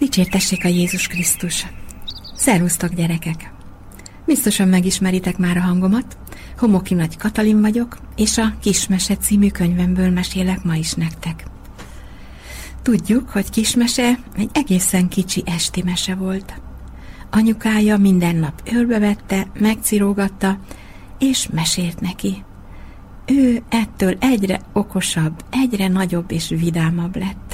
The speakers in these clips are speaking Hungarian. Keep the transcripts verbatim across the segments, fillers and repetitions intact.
Dicsértessék a Jézus Krisztus! Szervusztok, gyerekek! Biztosan megismeritek már a hangomat. Homoki Nagy Katalin vagyok, és a Kismese című könyvemből mesélek ma is nektek. Tudjuk, hogy Kismese egy egészen kicsi esti mese volt. Anyukája minden nap őrbevette, megcirógatta, és mesélt neki. Ő ettől egyre okosabb, egyre nagyobb és vidámabb lett.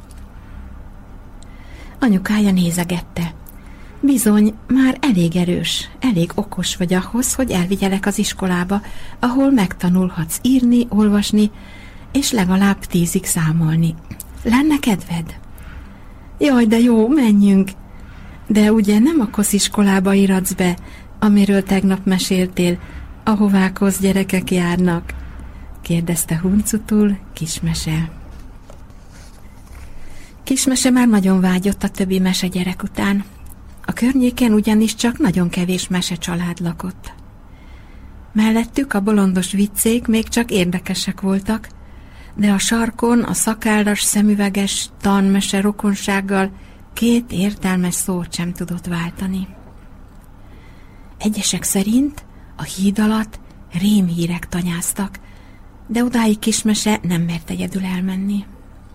Anyukája nézegette. Bizony, már elég erős, elég okos vagy ahhoz, hogy elvigyelek az iskolába, ahol megtanulhatsz írni, olvasni, és legalább tízig számolni. Lenne kedved? Jaj, de jó, menjünk! De ugye nem a kosz iskolába iratsz be, amiről tegnap meséltél, ahová kosz gyerekek járnak? Kérdezte huncutul Kismese. Kismese már nagyon vágyott a többi mese gyerek után. A környéken ugyanis csak nagyon kevés mese család lakott. Mellettük a bolondos viccék még csak érdekesek voltak, de a sarkon a szakállas, szemüveges tanmese rokonsággal két értelmes szót sem tudott váltani. Egyesek szerint a híd alatt rémhírek tanyáztak, de odáig Kismese nem mert egyedül elmenni.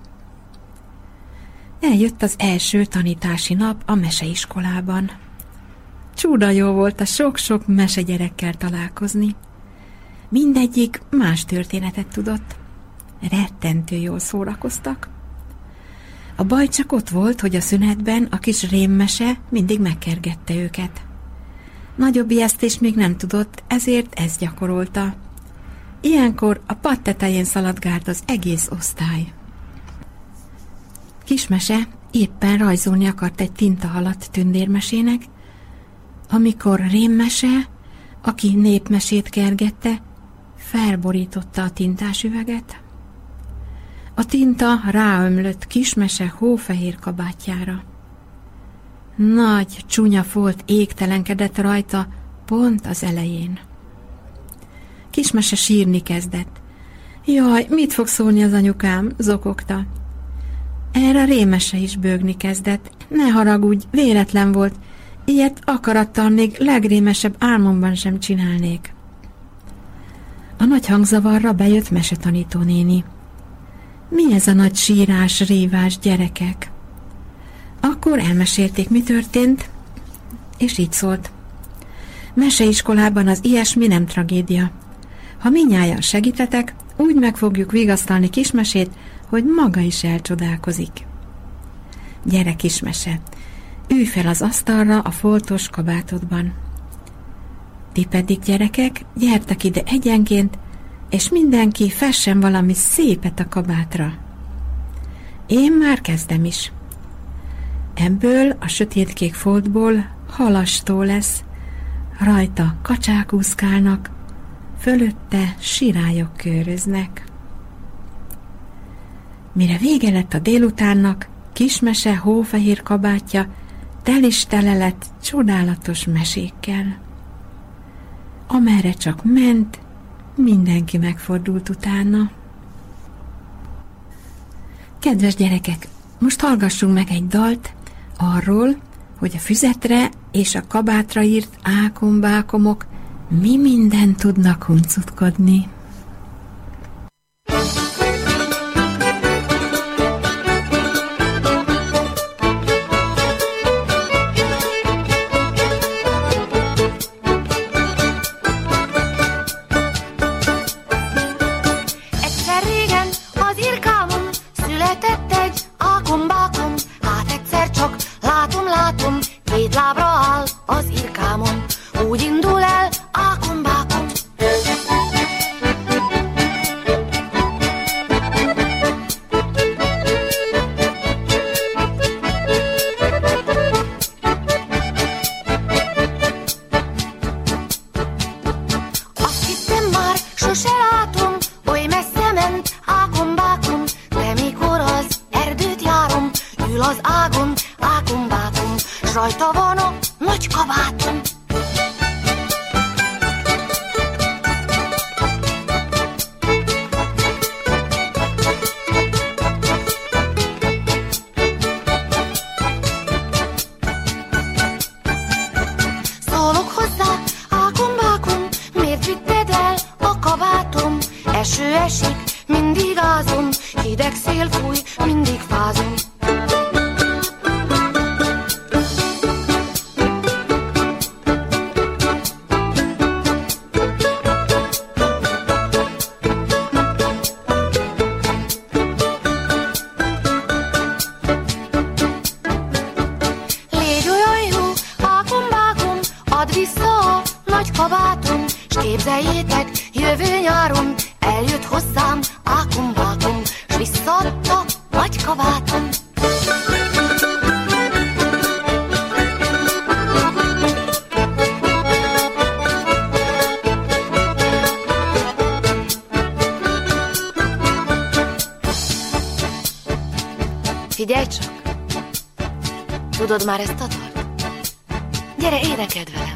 Eljött az első tanítási nap a meseiskolában. Csuda jó volt a sok-sok mesegyerekkel találkozni. Mindegyik más történetet tudott. Rettentő jól szórakoztak. A baj csak ott volt, hogy a szünetben a kis rémmese mindig megkergette őket. Nagyobb ijesztést még nem tudott, ezért ezt gyakorolta. Ilyenkor a pad tetején szaladgált az egész osztály. Kismese éppen rajzolni akart egy tintahalat tündérmesének, amikor rémmese, aki népmesét kergette, felborította a tintásüveget. A tinta ráömlött Kismese hófehér kabátjára. Nagy, csúnya folt égtelenkedett rajta pont az elején. Kismese sírni kezdett. Jaj, mit fog szólni az anyukám? Zokogta. Erre rémese is bőgni kezdett. Ne haragudj, véletlen volt. Ilyet akarattal még legrémesebb álmomban sem csinálnék. A nagy hangzavarra bejött mesetanító néni. Mi ez a nagy sírás, rívás, gyerekek? Akkor elmesélték, mi történt, és így szólt. Meseiskolában az ilyesmi nem tragédia. Ha mindnyájan segítetek, úgy meg fogjuk vigasztalni Kismesét, hogy maga is elcsodálkozik. Gyere, Kismese, ülj fel az asztalra a foltos kabátodban. Ti pedig, gyerekek, gyertek ide egyenként, és mindenki fessen valami szépet a kabátra. Én már kezdem is. Ebből a sötétkék foltból halastó lesz, rajta kacsák úszkálnak, fölötte sirályok köröznek. Mire vége lett a délutánnak, Kismese hófehér kabátja tel is tele lett csodálatos mesékkel. Amerre csak ment, mindenki megfordult utána. Kedves gyerekek, most hallgassunk meg egy dalt arról, hogy a füzetre és a kabátra írt ákombákomok mi mindent tudnak huncutkodni. Képzeljétek, jövő nyáron eljött hozzám ákom-bákom, s visszaadta nagy kabátom. Figyelj csak! Tudod már ezt a dalt? Gyere, énekeld velem!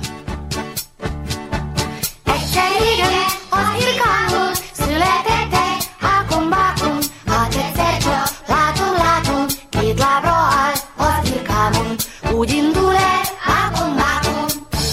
Egyszer régen az Irkánon született egy ákom-bákom, hát egyszer csak látom, látom, két lábra áll az Irkánon, úgy indul el ákom-bákom.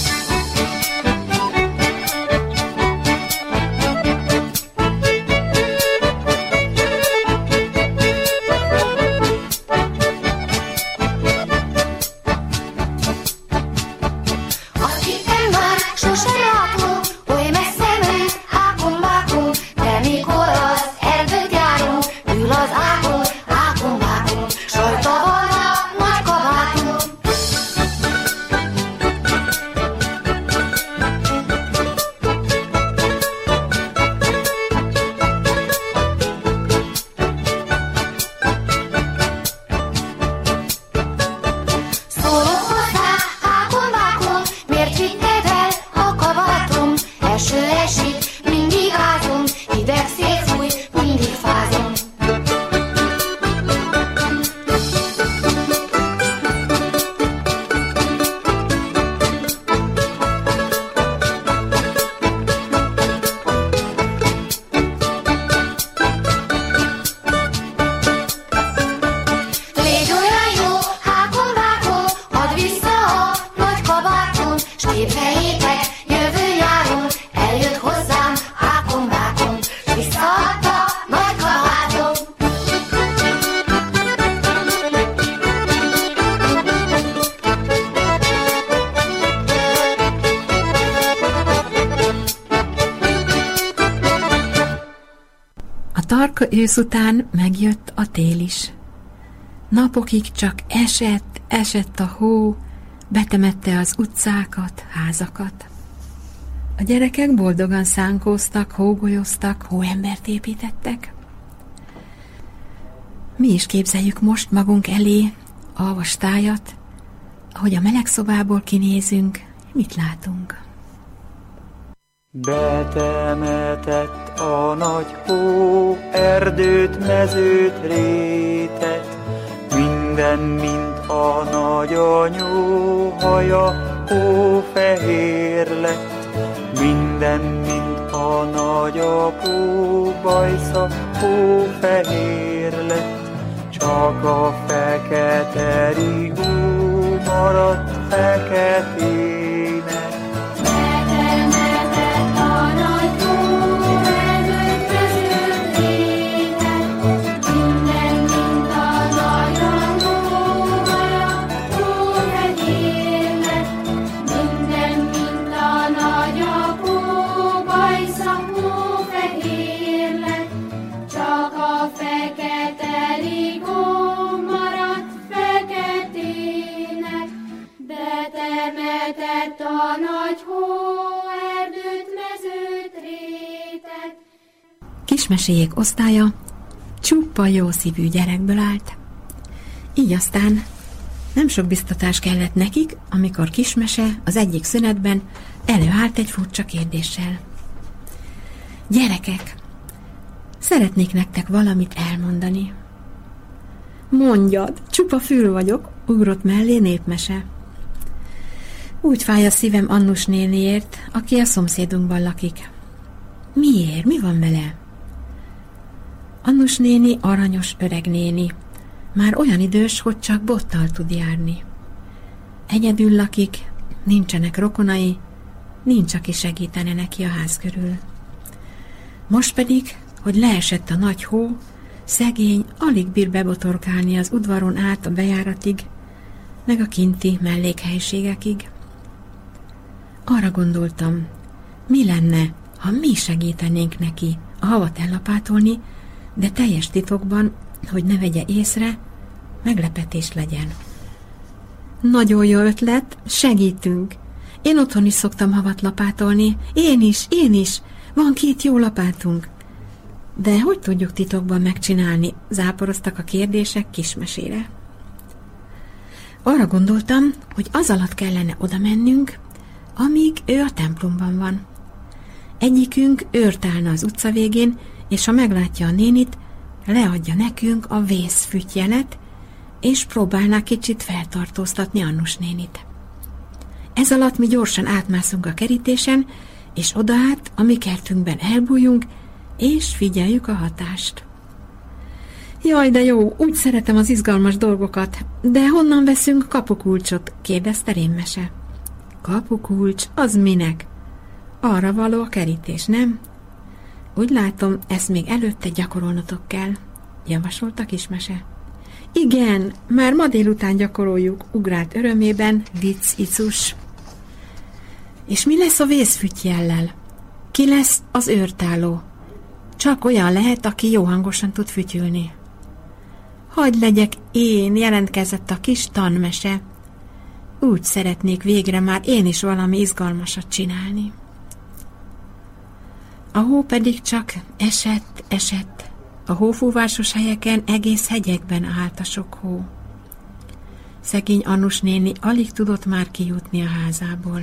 Tarka ősz után megjött a tél is. Napokig csak esett, esett a hó, betemette az utcákat, házakat. A gyerekek boldogan szánkóztak, hógolyoztak, hóembert építettek. Mi is képzeljük most magunk elé alvastájat, ahogy a meleg szobából kinézünk, mit látunk? Betemetett a nagy hó, erdőt, mezőt, rétet, minden, mint a nagyanyó haja, hófehér lett. Minden, mint a nagyapó bajsza, hófehér lett. Csak a fekete rigó maradt feketének. Kismesélyek osztálya csupa jó szívű gyerekből állt. Így aztán nem sok biztatás kellett nekik, amikor Kismese az egyik szünetben előállt egy furcsa kérdéssel. Gyerekek, szeretnék nektek valamit elmondani. Mondjad, csupa fül vagyok, ugrott mellé Népmese. Úgy fáj a szívem Annus néniért, aki a szomszédunkban lakik. Miért? Mi van vele? Annus néni aranyos öreg néni, már olyan idős, hogy csak bottal tud járni. Egyedül lakik, nincsenek rokonai, nincs, aki segítene neki a ház körül. Most pedig, hogy leesett a nagy hó, szegény alig bír bebotorkálni az udvaron át a bejáratig, meg a kinti mellékhelyiségekig. Arra gondoltam, mi lenne, ha mi segítenénk neki a havat ellapátolni, de teljes titokban, hogy ne vegye észre, meglepetés legyen. Nagyon jó ötlet, segítünk, Én otthon is szoktam havat lapátolni. Én is, én is. Van két jó lapátunk. De hogy tudjuk titokban megcsinálni? Záporoztak a kérdések Kismesére. Arra gondoltam, hogy az alatt kellene oda mennünk, amíg ő a templomban van. Egyikünk őrt állna az utca végén, és ha meglátja a nénit, leadja nekünk a vészfütyjelet, és próbálná kicsit feltartóztatni Annus nénit. Ez alatt mi gyorsan átmászunk a kerítésen, és odaát a mi kertünkben elbújunk, és figyeljük a hatást. Jaj, de jó, úgy szeretem az izgalmas dolgokat, de honnan veszünk kapukulcsot? Kérdezte Rémmese. Kapukulcs? Az minek? Arra való a kerítés, nem? Úgy látom, ezt még előtte gyakorolnotok kell, javasolta Kismese. Igen, már ma délután gyakoroljuk, ugrált örömében Vic Icus. És mi lesz a vészfüttyellel? Ki lesz az őrtálló? Csak olyan lehet, aki jó hangosan tud fütyülni. Hadd legyek én, jelentkezett a kis tanmese. Úgy szeretnék végre már én is valami izgalmasat csinálni. A hó pedig csak esett, esett. A hófúvásos helyeken egész hegyekben állt a sok hó. Szegény Annus néni alig tudott már kijutni a házából.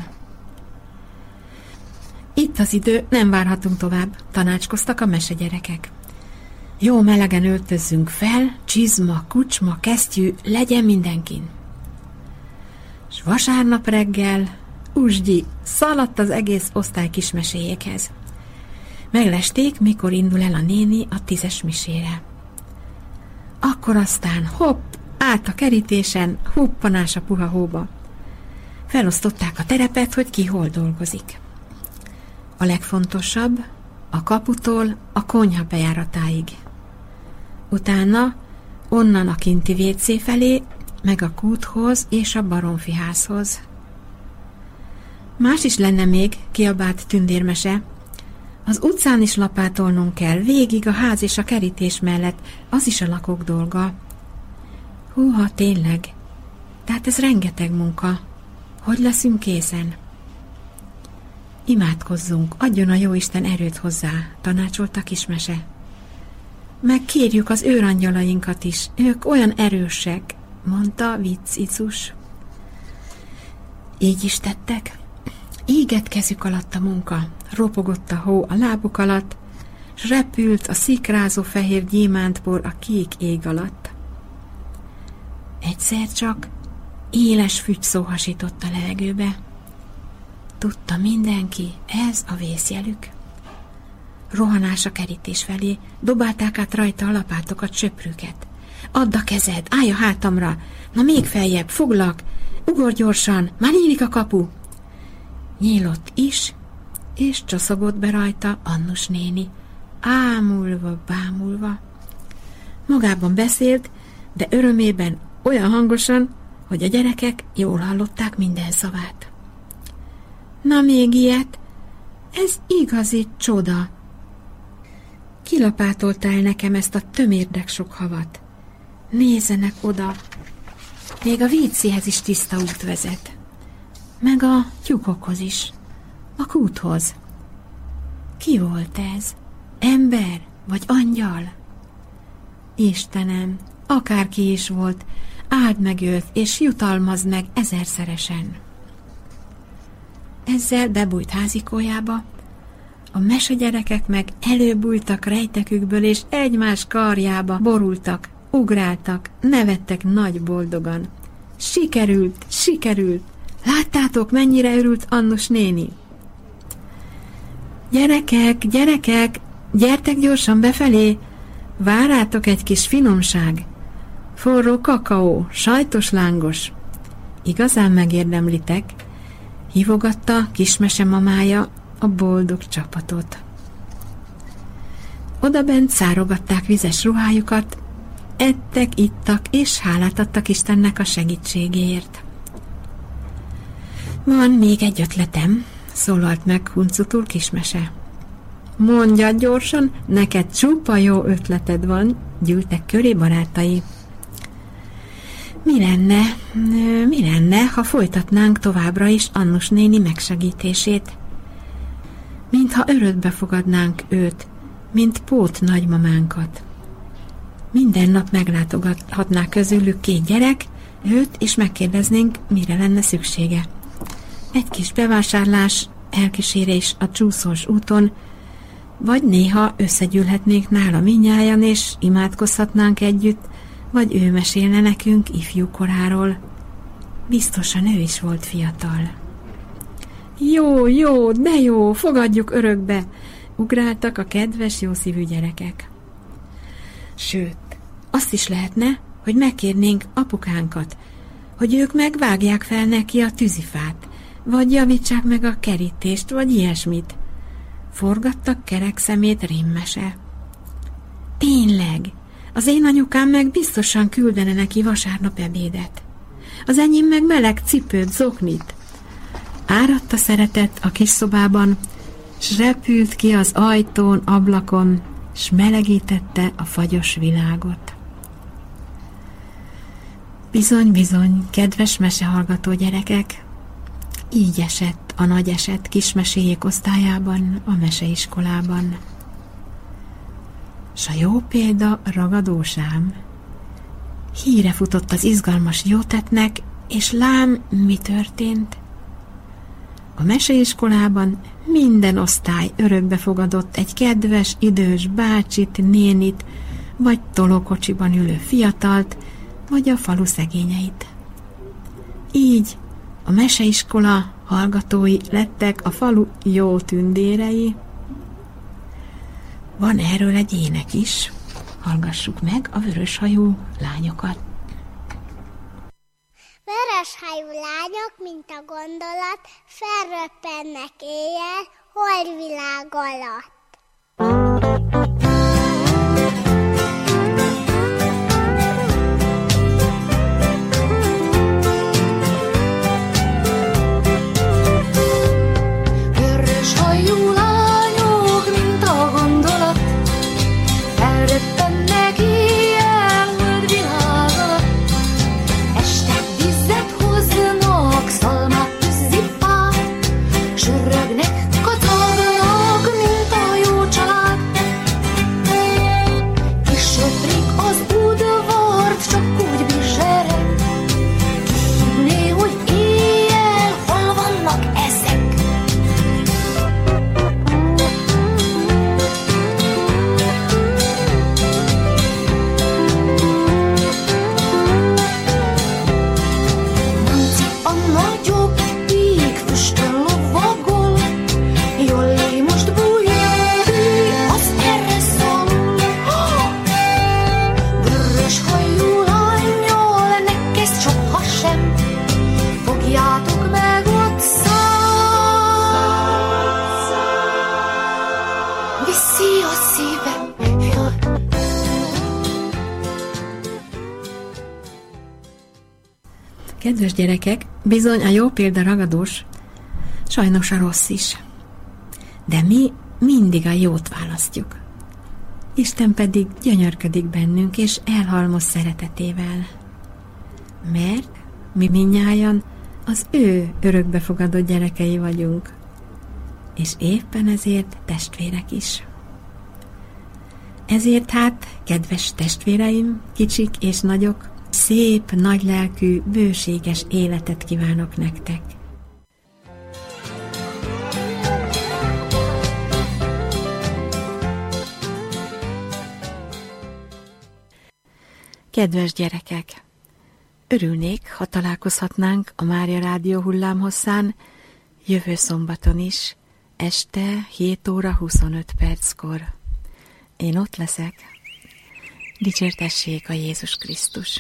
Itt az idő, nem várhatunk tovább, tanácskoztak a mesegyerekek. Jó melegen öltözzünk fel, csizma, kucsma, kesztyű, legyen mindenkin. S vasárnap reggel, Usgyi, szaladt az egész osztály kismeséjékhez. Meglesték, mikor indul el a néni a tízes misére. Akkor aztán hopp, át a kerítésen, huppanás a puha hóba. Felosztották a terepet, hogy ki hol dolgozik. A legfontosabb a kaputól a konyha bejáratáig. Utána onnan a kinti vécé felé, meg a kúthoz és a baromfiházhoz. Más is lenne még, kiabált Tündérmese. Az utcán is lapátolnunk kell, végig a ház és a kerítés mellett, az is a lakók dolga. Húha, tényleg, tehát ez rengeteg munka. Hogy leszünk készen? Imádkozzunk, adjon a jóisten erőt hozzá, tanácsolta Kismese. Megkérjük az őrangyalainkat is, ők olyan erősek, mondta Vic Icus. Így is tettek. Égett kezük alatt a munka, ropogott a hó a lábuk alatt, s repült a szikrázó fehér gyémántbor a kék ég alatt. Egyszer csak éles fügyszó hasított a levegőbe. Tudta mindenki, ez a vészjelük. Rohanás a kerítés felé, dobálták át rajta a lapátokat, söprüket. Add a kezed, állj a hátamra, na még feljebb, foglak, ugorj gyorsan, már nyílik a kapu. Nyílott is, és csoszogott be rajta Annus néni, ámulva, bámulva. Magában beszélt, de örömében olyan hangosan, hogy a gyerekek jól hallották minden szavát. Na még ilyet, ez igazi csoda. Kilapátoltál nekem ezt a tömérdek sok havat. Nézzenek oda, még a vécéhez is tiszta út vezet. Meg a tyúkokhoz is, a kúthoz. Ki volt ez? Ember vagy angyal? Istenem, akárki is volt, áld meg őt, és jutalmazd meg ezerszeresen. Ezzel bebújt házikójába, a mesegyerekek meg előbújtak rejtekükből, és egymás karjába borultak, ugráltak, nevettek nagy boldogan. Sikerült, sikerült! Láttátok, mennyire örült Annus néni? Gyerekek, gyerekek, gyertek gyorsan befelé, várátok egy kis finomság. Forró kakaó, sajtos lángos. Igazán megérdemlitek, hívogatta Kismese mamája a boldog csapatot. Odabent szárogatták vizes ruhájukat, ettek, ittak, és hálát adtak Istennek a segítségéért. Van még egy ötletem, szólalt meg huncutul Kismese. Mondjad gyorsan, neked csupa jó ötleted van, gyűltek köré barátai. Mi lenne, mi lenne, lenne, ha folytatnánk továbbra is Annus néni megsegítését. Mintha örökbe fogadnánk őt, mint pót nagymamánkat. Minden nap meglátogathatná közülük két gyerek, őt, és megkérdeznénk, mire lenne szüksége. Egy kis bevásárlás, elkísérés a csúszós úton, vagy néha összegyűlhetnénk nála mindnyájan, és imádkozhatnánk együtt, vagy ő mesélne nekünk ifjú koráról. Biztosan ő is volt fiatal. Jó, jó, de jó, fogadjuk örökbe, ugráltak a kedves, jószívű gyerekek. Sőt, azt is lehetne, hogy megkérnénk apukánkat, hogy ők megvágják fel neki a tűzifát, vagy javítsák meg a kerítést, vagy ilyesmit. Forgattak kerek szemét rémmese. Tényleg, az én anyukám meg biztosan küldene neki vasárnap ebédet. Az enyém meg meleg cipőt, zoknit. Áradt a szeretet a kis szobában, s repült ki az ajtón, ablakon, s melegítette a fagyos világot. Bizony, bizony, kedves mesehallgató gyerekek, így esett a nagy eset kismeséjék osztályában, a meseiskolában. S a jó példa ragadósám. Híre futott az izgalmas jótettnek, és lám, mi történt? A meseiskolában minden osztály örökbe fogadott egy kedves, idős bácsit, nénit, vagy tolókocsiban ülő fiatalt, vagy a falu szegényeit. Így a meseiskola hallgatói lettek a falu jó tündérei. Van erről egy ének is. Hallgassuk meg a vöröshajú lányokat. Vöröshajú lányok, mint a gondolat, felröppennek éjjel, holdvilág alatt. Vöröshajú lányok, mint a gondolat, felröppennek éjjel, holdvilág alatt. Este vizet hoznak, szalmát, tűzifát, sörögnek, kacagnak, mint a jó család. Kisöprik az udvart, csak úgy bizsereg, kihívné, hogy éjjel hol vannak ezek. Kedves gyerekek, bizony a jó példa ragadós, sajnos a rossz is. De mi mindig a jót választjuk. Isten pedig gyönyörködik bennünk, és elhalmoz szeretetével. Mert mi mindnyájan az ő örökbefogadott gyerekei vagyunk, és éppen ezért testvérek is. Ezért hát, kedves testvéreim, kicsik és nagyok, szép, nagylelkű, bőséges életet kívánok nektek. Kedves gyerekek! Örülnék, ha találkozhatnánk a Mária Rádió hullámhosszán jövő szombaton is, este hét óra huszonöt perckor. Én ott leszek. Dicsértessék a Jézus Krisztus!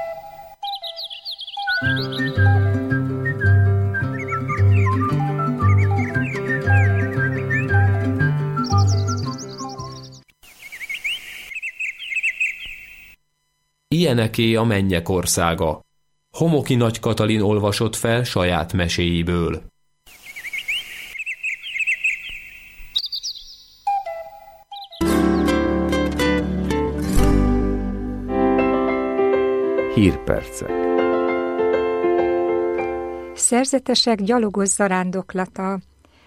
Ilyeneké a mennyek országa. Homoki Nagy Katalin olvasott fel saját meséiből. Hírpercek. szerzetesek gyalogos zarándoklata.